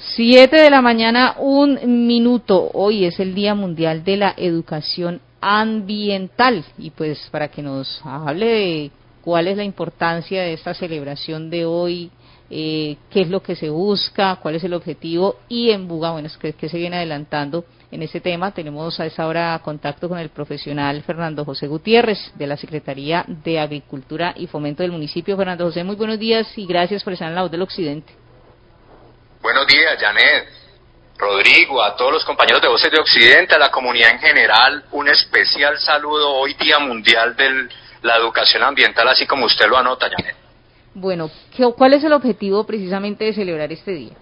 7 de la mañana, 1 minuto. Hoy es el Día Mundial de la Educación Ambiental y pues para que nos hable de cuál es la importancia de esta celebración de hoy, qué es lo que se busca, cuál es el objetivo y en Buga, bueno, que se viene adelantando en este tema. Tenemos a esta hora contacto con el profesional Fernando José Gutiérrez de la Secretaría de Agricultura y Fomento del municipio. Fernando José, muy buenos días y gracias por estar en La Voz del Occidente. Buenos días, Janet, Rodrigo, a todos los compañeros de Voces de Occidente, a la comunidad en general, un especial saludo hoy Día Mundial de la Educación Ambiental, así como usted lo anota, Janet. Bueno, ¿cuál es el objetivo precisamente de celebrar este día?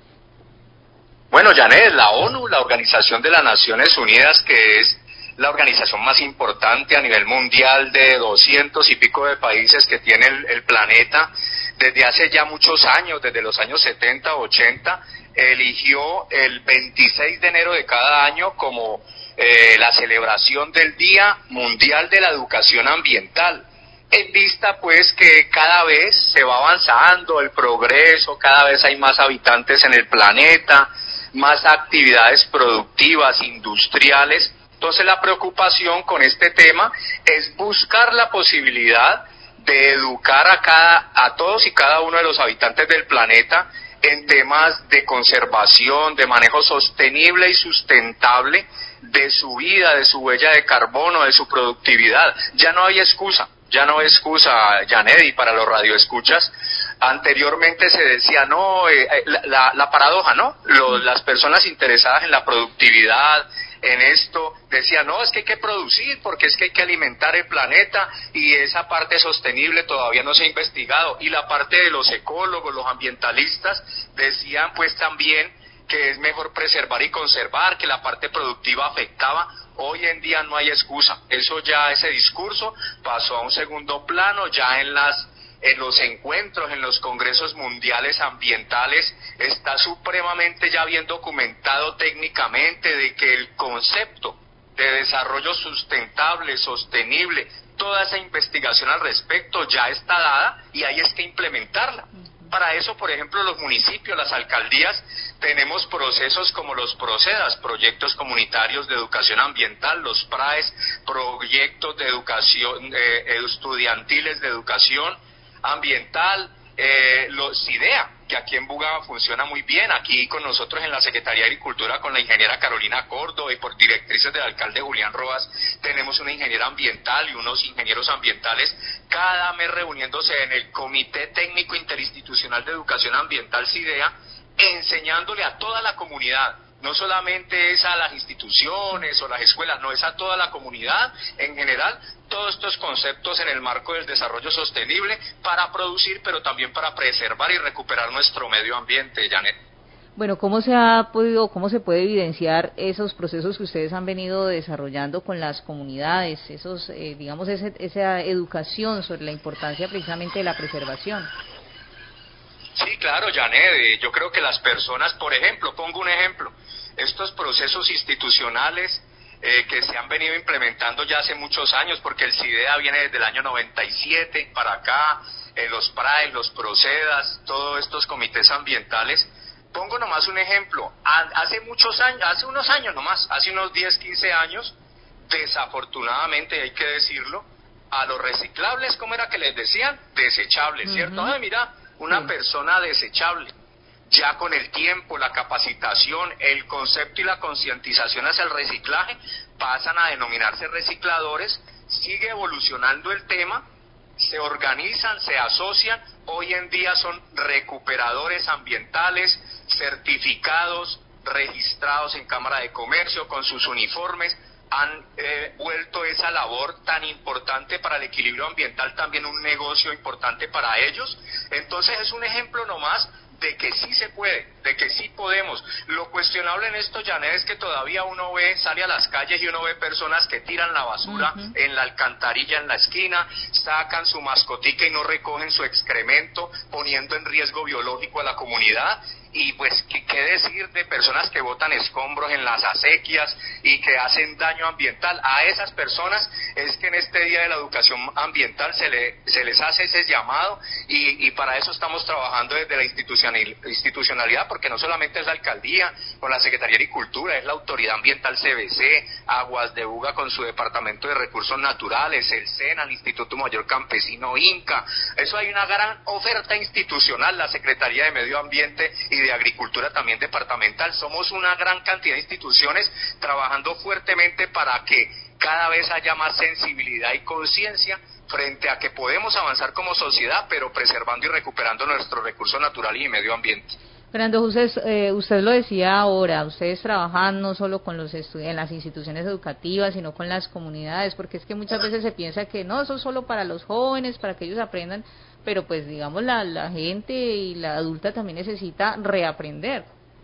Bueno, Janet, la ONU, la Organización de las Naciones Unidas, que es la organización más importante a nivel mundial de 200 y pico de países que tiene el planeta, desde hace ya muchos años, desde los años 70, 80, eligió el 26 de enero de cada año como la celebración del Día Mundial de la Educación Ambiental. En vista pues que cada vez se va avanzando el progreso, cada vez hay más habitantes en el planeta, más actividades productivas, industriales. Entonces la preocupación con este tema es buscar la posibilidad de educar a todos y cada uno de los habitantes del planeta en temas de conservación, de manejo sostenible y sustentable de su vida, de su huella de carbono, de su productividad. Ya no hay excusa, Janet, y para los radioescuchas. Anteriormente se decía, no, la paradoja, ¿no? Las personas interesadas en la productividad, en esto, decían, no, es que hay que producir, porque es que hay que alimentar el planeta, y esa parte sostenible todavía no se ha investigado. Y la parte de los ecólogos, los ambientalistas, decían pues también que es mejor preservar y conservar, que la parte productiva afectaba. Hoy en día no hay excusa, ese discurso pasó a un segundo plano. Ya en los encuentros, en los congresos mundiales ambientales, está supremamente ya bien documentado técnicamente de que el concepto de desarrollo sustentable, sostenible, toda esa investigación al respecto ya está dada y hay es que implementarla. Para eso, por ejemplo, los municipios, las alcaldías, tenemos procesos como los PROCEDAS, proyectos comunitarios de educación ambiental, los PRAES, proyectos de educación estudiantiles de educación ambiental, los CIDEA, que aquí en Buga funciona muy bien, aquí con nosotros en la Secretaría de Agricultura, con la ingeniera Carolina Córdoba y por directrices del alcalde Julián Rojas, tenemos una ingeniera ambiental y unos ingenieros ambientales cada mes reuniéndose en el Comité Técnico Interinstitucional de Educación Ambiental CIDEA, enseñándole a toda la comunidad. No solamente es a las instituciones o las escuelas, no, es a toda la comunidad en general, todos estos conceptos en el marco del desarrollo sostenible para producir, pero también para preservar y recuperar nuestro medio ambiente, Janet. Bueno, cómo se puede evidenciar esos procesos que ustedes han venido desarrollando con las comunidades, esa educación sobre la importancia precisamente de la preservación? Sí, claro, Janet, yo creo que las personas, por ejemplo, pongo un ejemplo, estos procesos institucionales que se han venido implementando ya hace muchos años, porque el CIDEA viene desde el año 97 para acá, los PRAE, los PROCEDAS, todos estos comités ambientales. Pongo nomás un ejemplo, hace unos años nomás, hace unos 10, 15 años, desafortunadamente hay que decirlo, a los reciclables, ¿cómo era que les decían? Desechables, ¿cierto? Ay, mira, una persona desechable. Ya con el tiempo, la capacitación, el concepto y la concientización hacia el reciclaje pasan a denominarse recicladores, sigue evolucionando el tema, se organizan, se asocian, hoy en día son recuperadores ambientales, certificados, registrados en Cámara de Comercio con sus uniformes, han vuelto esa labor tan importante para el equilibrio ambiental también un negocio importante para ellos. Entonces es un ejemplo nomás de que sí se puede, de que sí podemos. Lo cuestionable en esto, Janet, es que todavía uno sale a las calles y uno ve personas que tiran la basura en la alcantarilla en la esquina, sacan su mascotica y no recogen su excremento, poniendo en riesgo biológico a la comunidad. Y pues, ¿qué decir de personas que botan escombros en las acequias y que hacen daño ambiental. A esas personas es que en este Día de la Educación Ambiental se les hace ese llamado y para eso estamos trabajando desde la institucionalidad, porque no solamente es la alcaldía con la Secretaría de Agricultura, es la Autoridad Ambiental CBC, Aguas de Buga con su Departamento de Recursos Naturales, el SENA, el Instituto Mayor Campesino INCA. Eso hay una gran oferta institucional, la Secretaría de Medio Ambiente y de Agricultura también departamental. Somos una gran cantidad de instituciones trabajando fuertemente para que cada vez haya más sensibilidad y conciencia frente a que podemos avanzar como sociedad, pero preservando y recuperando nuestros recursos naturales y medio ambiente. Fernando José, usted lo decía ahora, ustedes trabajan no solo con los en las instituciones educativas, sino con las comunidades, porque es que muchas veces se piensa que no, eso es solo para los jóvenes, para que ellos aprendan, pero pues digamos la gente y la adulta también necesita reaprender.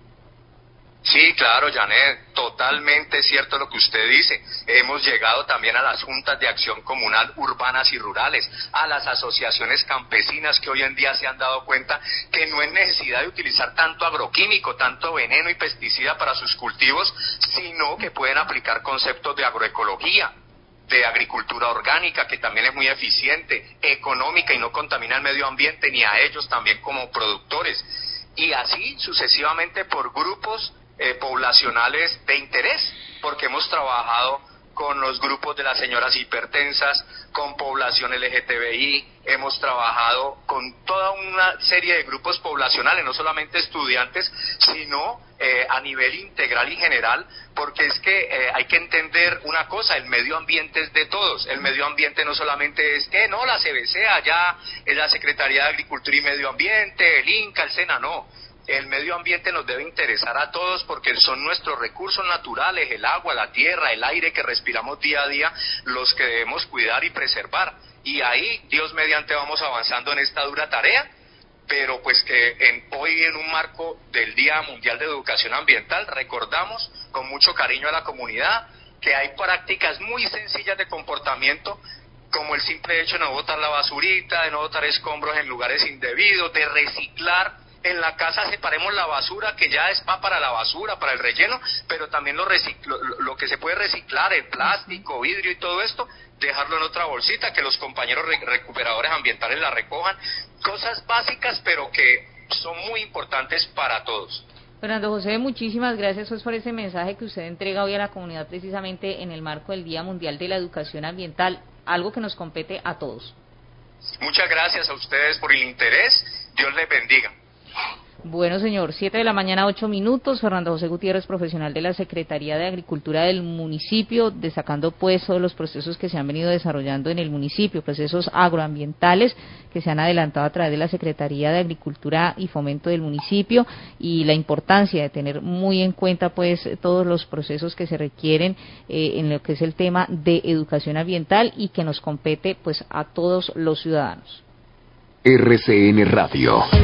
Sí, claro, Janet, totalmente cierto lo que usted dice. Hemos llegado también a las juntas de acción comunal urbanas y rurales, a las asociaciones campesinas que hoy en día se han dado cuenta que no es necesidad de utilizar tanto agroquímico, tanto veneno y pesticida para sus cultivos, sino que pueden aplicar conceptos de agroecología, de agricultura orgánica, que también es muy eficiente, económica y no contamina el medio ambiente ni a ellos también como productores. Y así sucesivamente por grupos poblacionales de interés, porque hemos trabajado con los grupos de las señoras hipertensas, con población LGTBI, hemos trabajado con toda una serie de grupos poblacionales, no solamente estudiantes, sino a nivel integral y general, porque es que hay que entender una cosa, el medio ambiente es de todos, el medio ambiente no solamente es que no, la CBC allá, es la Secretaría de Agricultura y Medio Ambiente, el INCA, el SENA, no. El medio ambiente nos debe interesar a todos porque son nuestros recursos naturales, el agua, la tierra, el aire que respiramos día a día, los que debemos cuidar y preservar. Y ahí, Dios mediante, vamos avanzando en esta dura tarea, pero pues que hoy en un marco del Día Mundial de Educación Ambiental recordamos con mucho cariño a la comunidad que hay prácticas muy sencillas de comportamiento, como el simple hecho de no botar la basurita, de no botar escombros en lugares indebidos, de reciclar. En la casa separemos la basura que ya va para la basura, para el relleno, pero también lo que se puede reciclar, el plástico, vidrio y todo esto, dejarlo en otra bolsita, que los compañeros recuperadores ambientales la recojan. Cosas básicas, pero que son muy importantes para todos. Fernando José, muchísimas gracias pues, por ese mensaje que usted entrega hoy a la comunidad precisamente en el marco del Día Mundial de la Educación Ambiental, algo que nos compete a todos. Muchas gracias a ustedes por el interés. Dios les bendiga. Bueno, señor, 7 de la mañana, 8 minutos. Fernando José Gutiérrez, profesional de la Secretaría de Agricultura del municipio, destacando pues todos los procesos que se han venido desarrollando en el municipio, procesos agroambientales que se han adelantado a través de la Secretaría de Agricultura y Fomento del municipio y la importancia de tener muy en cuenta pues todos los procesos que se requieren en lo que es el tema de educación ambiental y que nos compete pues a todos los ciudadanos. RCN Radio.